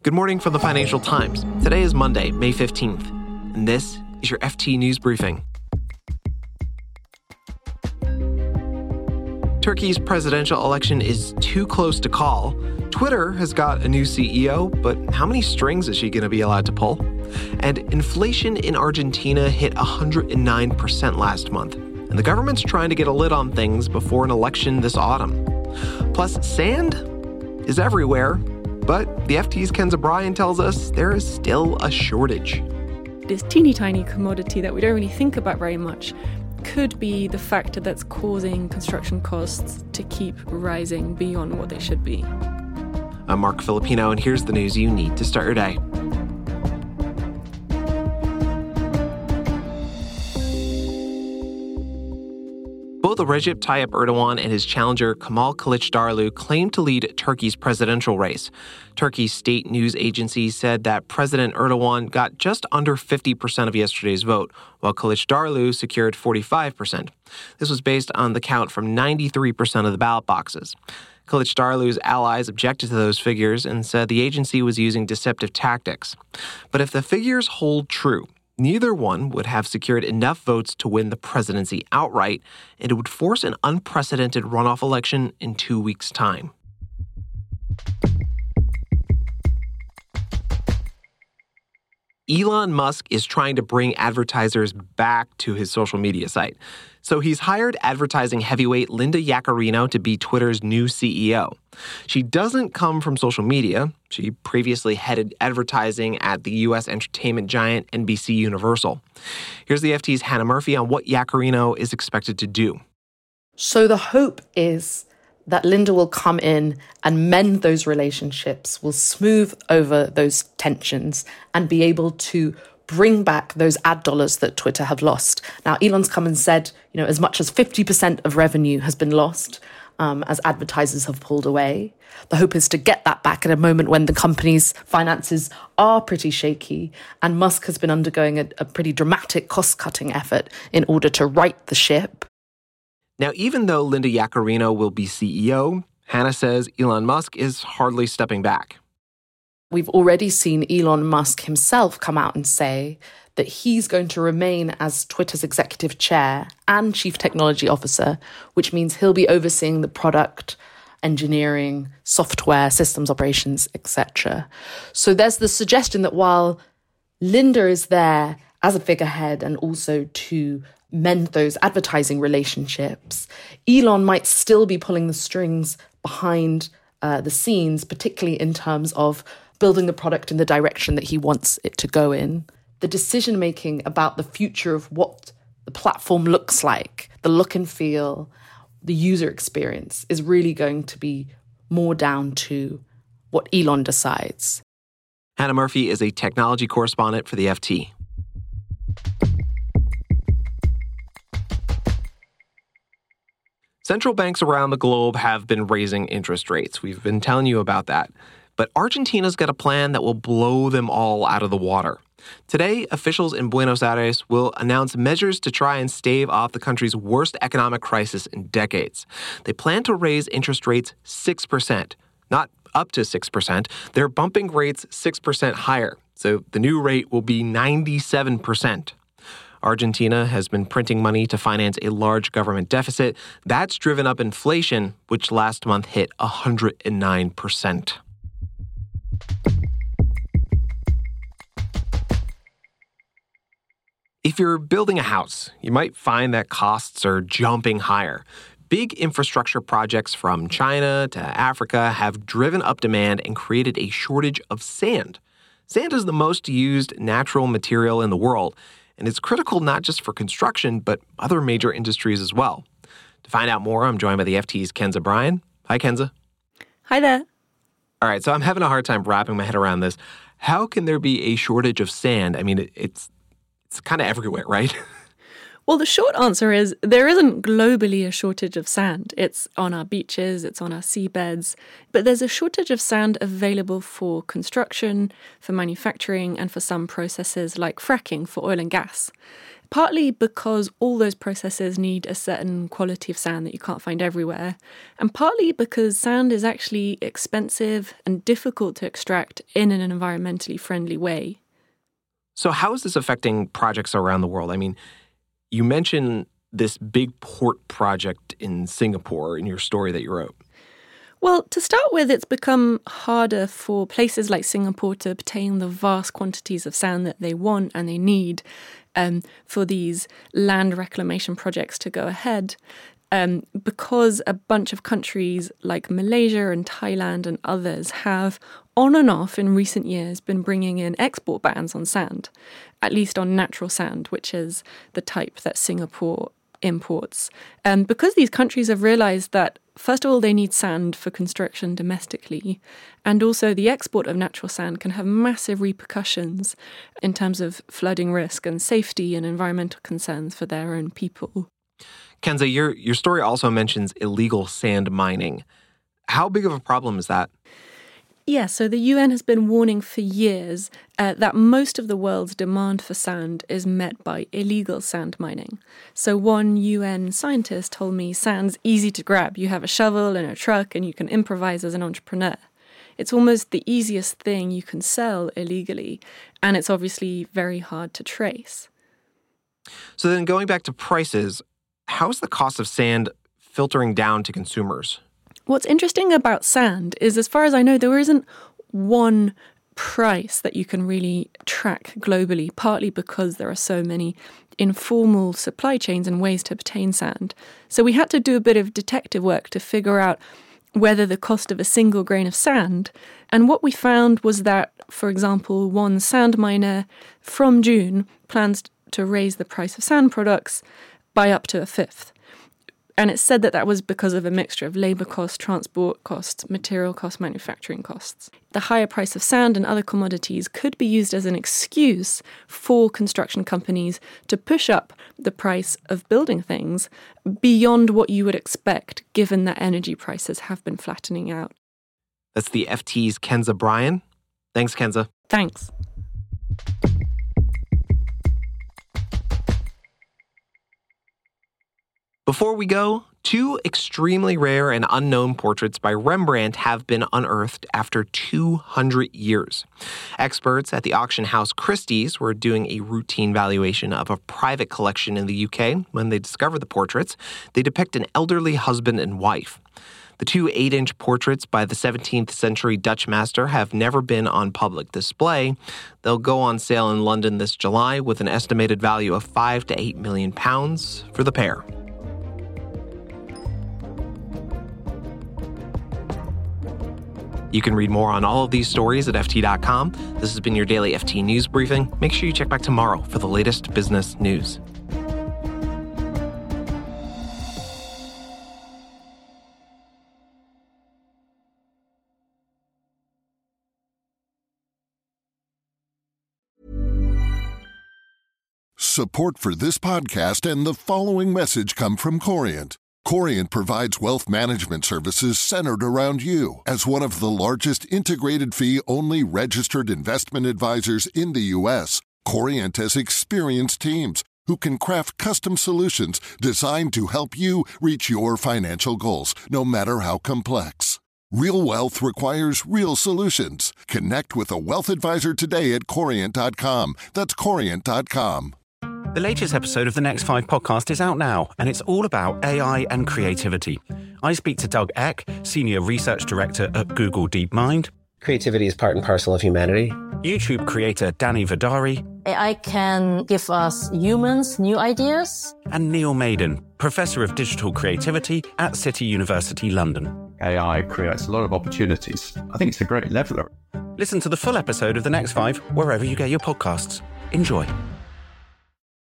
Good morning from the Financial Times. Today is Monday, May 15th, and this is your FT News Briefing. Turkey's presidential election is too close to call. Twitter has got a new CEO, but how many strings is she going to be allowed to pull? And inflation in Argentina hit 109% last month, and the government's trying to get a lid on things before an election this autumn. Plus, sand is everywhere, but the FT's Kenza Bryan tells us there is still a shortage. This teeny tiny commodity that we don't really think about very much could be the factor that's causing construction costs to keep rising beyond what they should be. I'm Mark Filipino, and here's the news you need to start your day. Both Recep Tayyip Erdogan and his challenger Kemal Kılıçdaroğlu claim to lead Turkey's presidential race. Turkey's state news agency said that President Erdogan got just under 50% of yesterday's vote, while Kılıçdaroğlu secured 45%. This was based on the count from 93% of the ballot boxes. Kılıçdaroğlu's allies objected to those figures and said the agency was using deceptive tactics. But if the figures hold true, neither one would have secured enough votes to win the presidency outright, and it would force an unprecedented runoff election in 2 weeks' time. Elon Musk is trying to bring advertisers back to his social media site. So he's hired advertising heavyweight Linda Yaccarino to be Twitter's new CEO. She doesn't come from social media. She previously headed advertising at the U.S. entertainment giant NBC Universal. Here's the FT's Hannah Murphy on what Yaccarino is expected to do. So the hope is that Linda will come in and mend those relationships, will smooth over those tensions and be able to bring back those ad dollars that Twitter have lost. Now, Elon's come and said, as much as 50% of revenue has been lost as advertisers have pulled away. The hope is to get that back at a moment when the company's finances are pretty shaky, and Musk has been undergoing a pretty dramatic cost-cutting effort in order to right the ship. Now, even though Linda Yaccarino will be CEO, Hannah says Elon Musk is hardly stepping back. We've already seen Elon Musk himself come out and say that he's going to remain as Twitter's executive chair and chief technology officer, which means he'll be overseeing the product, engineering, software, systems operations, etc. So there's the suggestion that while Linda is there as a figurehead and also to mend those advertising relationships, Elon might still be pulling the strings behind the scenes, particularly in terms of building the product in the direction that he wants it to go in. The decision-making about the future of what the platform looks like, the look and feel, the user experience is really going to be more down to what Elon decides. Hannah Murphy is a technology correspondent for the FT. Central banks around the globe have been raising interest rates. We've been telling you about that. But Argentina's got a plan that will blow them all out of the water. Today, officials in Buenos Aires will announce measures to try and stave off the country's worst economic crisis in decades. They plan to raise interest rates 6%, not up to 6%. They're bumping rates 6% higher. So the new rate will be 97%. Argentina has been printing money to finance a large government deficit. That's driven up inflation, which last month hit 109%. If you're building a house, you might find that costs are jumping higher. Big infrastructure projects from China to Africa have driven up demand and created a shortage of sand. Sand is the most used natural material in the world, and it's critical not just for construction, but other major industries as well. To find out more, I'm joined by the FT's Kenza Bryan. Hi, Kenza. Hi there. All right, so I'm having a hard time wrapping my head around this. How can there be a shortage of sand? I mean, it's kind of everywhere, right? Well, the short answer is there isn't globally a shortage of sand. It's on our beaches, it's on our seabeds, but there's a shortage of sand available for construction, for manufacturing, and for some processes like fracking for oil and gas. Partly because all those processes need a certain quality of sand that you can't find everywhere, and partly because sand is actually expensive and difficult to extract in an environmentally friendly way. So how is this affecting projects around the world? I mean, you mentioned this big port project in Singapore in your story that you wrote. Well, to start with, it's become harder for places like Singapore to obtain the vast quantities of sand that they want and they need for these land reclamation projects to go ahead. Because a bunch of countries like Malaysia and Thailand and others have on and off in recent years been bringing in export bans on sand, at least on natural sand, which is the type that Singapore imports. Because these countries have realised that, first of all, they need sand for construction domestically, and also the export of natural sand can have massive repercussions in terms of flooding risk and safety and environmental concerns for their own people. Kenza, your story also mentions illegal sand mining. How big of a problem is that? Yeah, so the UN has been warning for years that most of the world's demand for sand is met by illegal sand mining. So one UN scientist told me sand's easy to grab. You have a shovel and a truck and you can improvise as an entrepreneur. It's almost the easiest thing you can sell illegally, and it's obviously very hard to trace. So then going back to prices, how's the cost of sand filtering down to consumers? What's interesting about sand is, as far as I know, there isn't one price that you can really track globally, partly because there are so many informal supply chains and ways to obtain sand. So we had to do a bit of detective work to figure out whether the cost of a single grain of sand. And what we found was that, for example, one sand miner from June plans to raise the price of sand products by up to a fifth. And it's said that that was because of a mixture of labour costs, transport costs, material costs, manufacturing costs. The higher price of sand and other commodities could be used as an excuse for construction companies to push up the price of building things beyond what you would expect, given that energy prices have been flattening out. That's the FT's Kenza Bryan. Thanks, Kenza. Thanks. Before we go, two extremely rare and unknown portraits by Rembrandt have been unearthed after 200 years. Experts at the auction house Christie's were doing a routine valuation of a private collection in the UK when they discovered the portraits. They depict an elderly husband and wife. The two 8-inch portraits by the 17th century Dutch master have never been on public display. They'll go on sale in London this July with an estimated value of £5 to £8 million for the pair. You can read more on all of these stories at FT.com. This has been your daily FT News Briefing. Make sure you check back tomorrow for the latest business news. Support for this podcast and the following message come from Corient. Corient provides wealth management services centered around you. As one of the largest integrated fee-only registered investment advisors in the U.S., Corient has experienced teams who can craft custom solutions designed to help you reach your financial goals, no matter how complex. Real wealth requires real solutions. Connect with a wealth advisor today at Corient.com. That's Corient.com. The latest episode of the Next 5 podcast is out now, and it's all about AI and creativity. I speak to Doug Eck, Senior Research Director at Google DeepMind. Creativity is part and parcel of humanity. YouTube creator Danny Vidari. AI can give us humans new ideas. And Neil Maiden, Professor of Digital Creativity at City University London. AI creates a lot of opportunities. I think it's a great leveler. Listen to the full episode of the Next 5 wherever you get your podcasts. Enjoy.